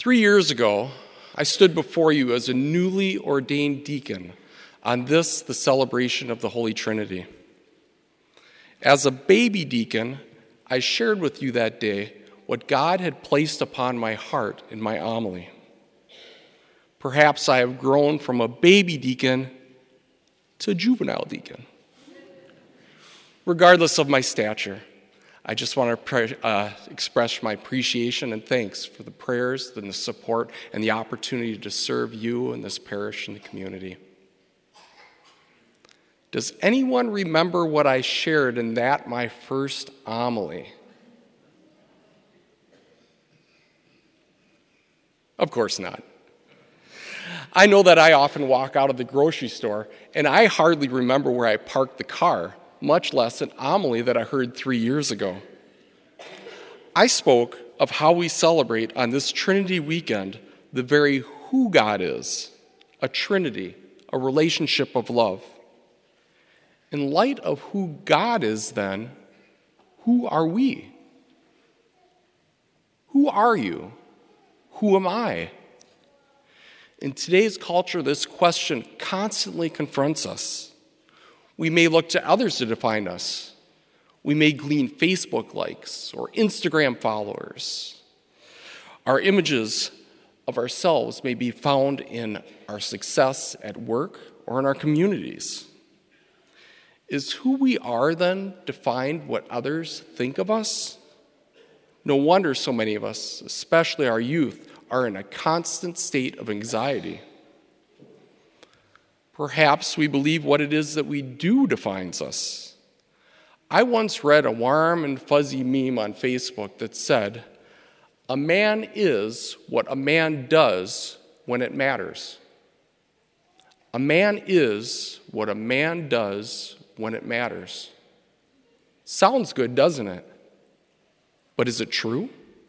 3 years ago, I stood before you as a newly ordained deacon on this, the celebration of the Holy Trinity. As a baby deacon, I shared with you that day what God had placed upon my heart in my homily. Perhaps I have grown from a baby deacon to a juvenile deacon. Regardless of my stature, I just want to express my appreciation and thanks for the prayers and the support and the opportunity to serve you and this parish and the community. Does anyone remember what I shared in that, my first homily? Of course not. I know that I often walk out of the grocery store and I hardly remember where I parked the car, much less an homily that I heard 3 years ago. I spoke of how we celebrate on this Trinity weekend the very who God is, a Trinity, a relationship of love. In light of who God is then, who are we? Who are you? Who am I? In today's culture, this question constantly confronts us. We may look to others to define us. We may glean Facebook likes or Instagram followers. Our images of ourselves may be found in our success at work or in our communities. Is who we are then defined what others think of us? No wonder so many of us, especially our youth, are in a constant state of anxiety. Perhaps we believe what it is that we do defines us. I once read a warm and fuzzy meme on Facebook that said, "A man is what a man does when it matters." A man is what a man does when it matters. Sounds good, doesn't it? But is it true?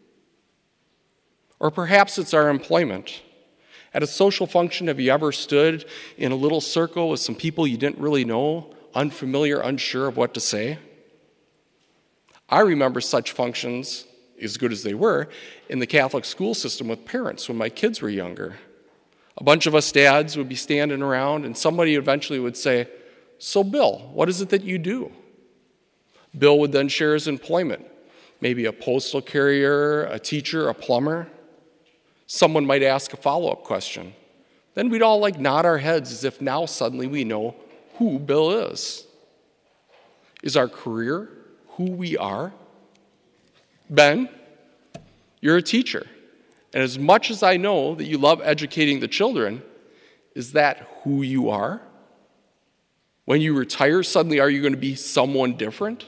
Or perhaps it's our employment. At a social function, have you ever stood in a little circle with some people you didn't really know, unfamiliar, unsure of what to say? I remember such functions, as good as they were, in the Catholic school system with parents when my kids were younger. A bunch of us dads would be standing around, and somebody eventually would say, "So, Bill, what is it that you do?" Bill would then share his employment, maybe a postal carrier, a teacher, a plumber. Someone might ask a follow-up question. Then we'd all nod our heads as if now suddenly we know who Bill is. Is our career who we are? Ben, you're a teacher. And as much as I know that you love educating the children, is that who you are? When you retire, suddenly are you going to be someone different?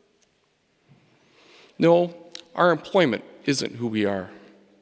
No, our employment isn't who we are.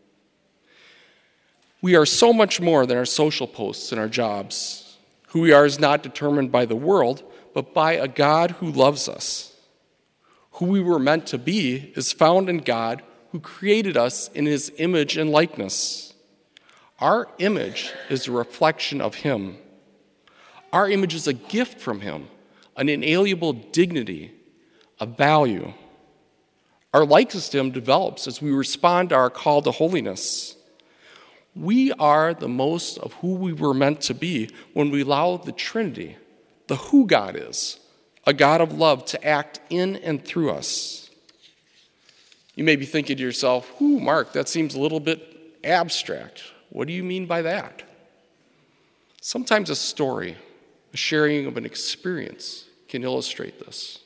We are so much more than our social posts and our jobs. Who we are is not determined by the world, but by a God who loves us. Who we were meant to be is found in God who created us in his image and likeness. Our image is a reflection of him. Our image is a gift from him, an inalienable dignity, a value. Our likeness to him develops as we respond to our call to holiness. We are the most of who we were meant to be when we allow the Trinity, the who God is, a God of love, to act in and through us. You may be thinking to yourself, Mark, that seems a little bit abstract. What do you mean by that? Sometimes a story, a sharing of an experience can illustrate this.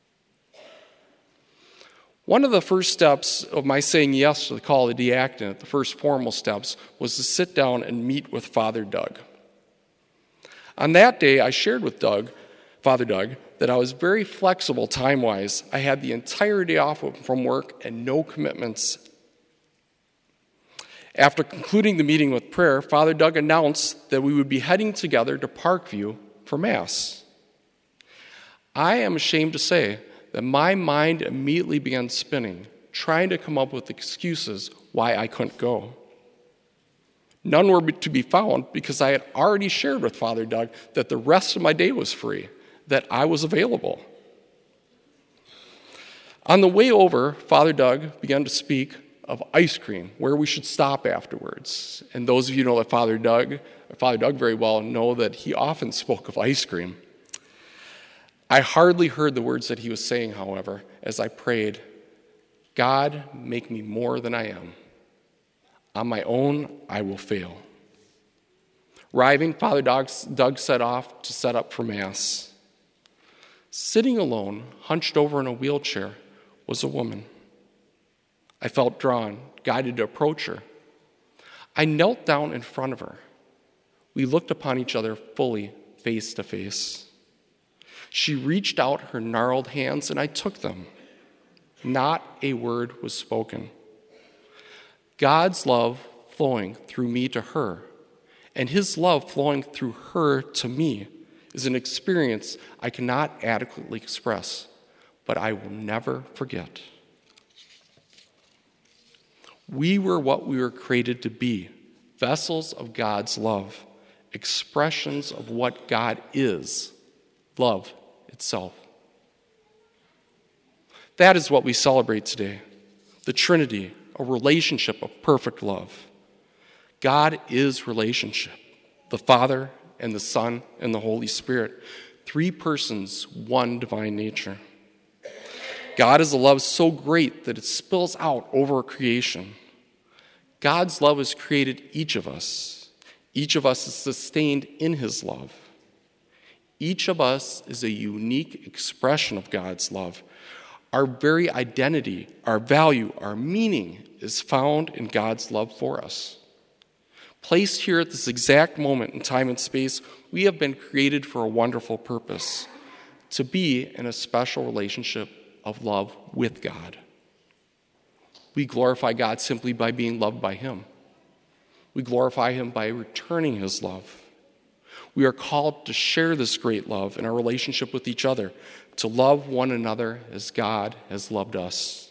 One of the first steps of my saying yes to the call of the diaconate, the first formal steps, was to sit down and meet with Father Doug. On that day, I shared with Father Doug, that I was very flexible time-wise. I had the entire day off from work and no commitments. After concluding the meeting with prayer, Father Doug announced that we would be heading together to Parkview for Mass. I am ashamed to say that my mind immediately began spinning, trying to come up with excuses why I couldn't go. None were to be found because I had already shared with Father Doug that the rest of my day was free, that I was available. On the way over, Father Doug began to speak of ice cream, where we should stop afterwards. And those of you who know that Father Doug very well know that he often spoke of ice cream. I hardly heard the words that he was saying, however, as I prayed, God, make me more than I am. On my own, I will fail. Arriving, Father Doug set off to set up for Mass. Sitting alone, hunched over in a wheelchair, was a woman. I felt drawn, guided to approach her. I knelt down in front of her. We looked upon each other fully, face to face. She reached out her gnarled hands, and I took them. Not a word was spoken. God's love flowing through me to her, and his love flowing through her to me, is an experience I cannot adequately express, but I will never forget. We were what we were created to be, vessels of God's love, expressions of what God is, love itself. That is what we celebrate today, the Trinity, a relationship of perfect love. God is relationship, the Father and the Son and the Holy Spirit, three persons, one divine nature. God is a love so great that it spills out over creation. God's love has created each of us. Each of us is sustained in his love. Each of us is a unique expression of God's love. Our very identity, our value, our meaning is found in God's love for us. Placed here at this exact moment in time and space, we have been created for a wonderful purpose, to be in a special relationship of love with God. We glorify God simply by being loved by him. We glorify him by returning his love. We are called to share this great love in our relationship with each other, to love one another as God has loved us.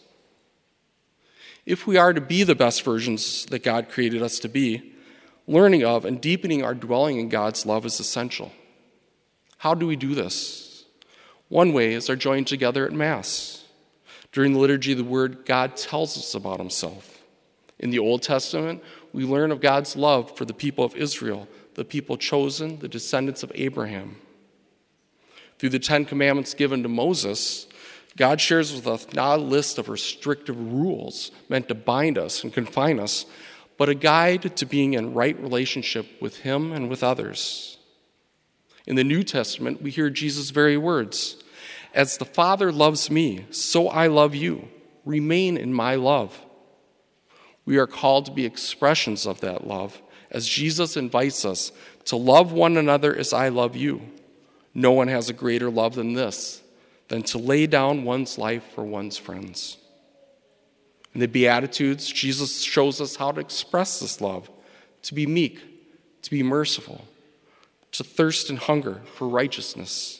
If we are to be the best versions that God created us to be, learning of and deepening our dwelling in God's love is essential. How do we do this? One way is our joining together at Mass. During the liturgy of the Word, God tells us about himself. In the Old Testament, we learn of God's love for the people of Israel, the people chosen, the descendants of Abraham. Through the 10 Commandments given to Moses, God shares with us not a list of restrictive rules meant to bind us and confine us, but a guide to being in right relationship with him and with others. In the New Testament, we hear Jesus' very words, "As the Father loves me, so I love you. Remain in my love." We are called to be expressions of that love, as Jesus invites us to love one another as I love you. No one has a greater love than this, than to lay down one's life for one's friends. In the Beatitudes, Jesus shows us how to express this love, to be meek, to be merciful, to thirst and hunger for righteousness.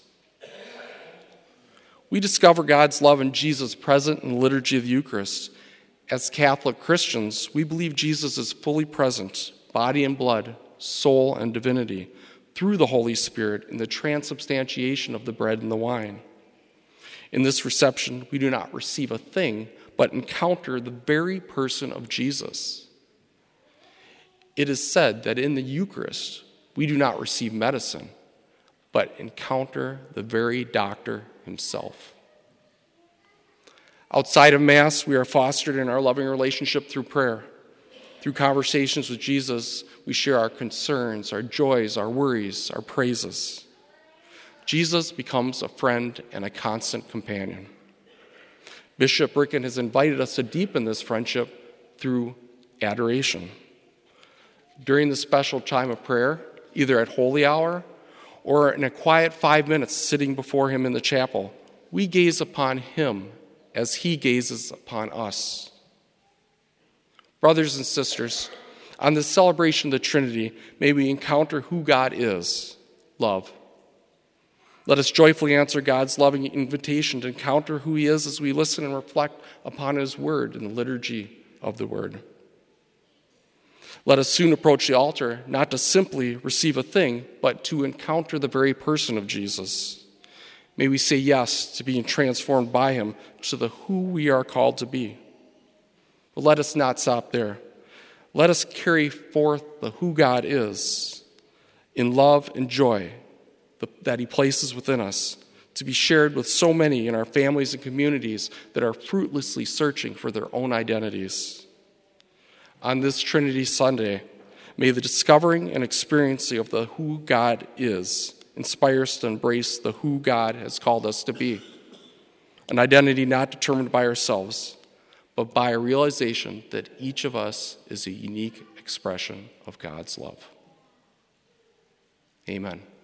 We discover God's love in Jesus present in the liturgy of the Eucharist. As Catholic Christians, we believe Jesus is fully present, body and blood, soul and divinity, through the Holy Spirit in the transubstantiation of the bread and the wine. In this reception, we do not receive a thing, but encounter the very person of Jesus. It is said that in the Eucharist, we do not receive medicine, but encounter the very doctor himself. Outside of Mass, we are fostered in our loving relationship through prayer. Through conversations with Jesus, we share our concerns, our joys, our worries, our praises. Jesus becomes a friend and a constant companion. Bishop Ricken has invited us to deepen this friendship through adoration. During the special time of prayer, either at Holy Hour or in a quiet 5 minutes sitting before him in the chapel, we gaze upon him as he gazes upon us. Brothers and sisters, on this celebration of the Trinity, may we encounter who God is, love. Let us joyfully answer God's loving invitation to encounter who he is as we listen and reflect upon his word in the liturgy of the word. Let us soon approach the altar, not to simply receive a thing, but to encounter the very person of Jesus. May we say yes to being transformed by him to the who we are called to be. But let us not stop there. Let us carry forth the who God is in love and joy that he places within us, to be shared with so many in our families and communities that are fruitlessly searching for their own identities. On this Trinity Sunday, may the discovering and experiencing of the who God is inspire us to embrace the who God has called us to be, an identity not determined by ourselves, but by a realization that each of us is a unique expression of God's love. Amen.